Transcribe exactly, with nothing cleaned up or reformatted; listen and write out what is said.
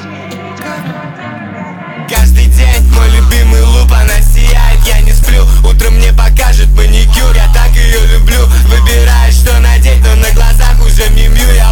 Каждый день мой любимый луп, она сияет, я не сплю. Утром мне покажет маникюр, я так ее люблю. Выбираю, что надеть, но на глазах уже мимю. Я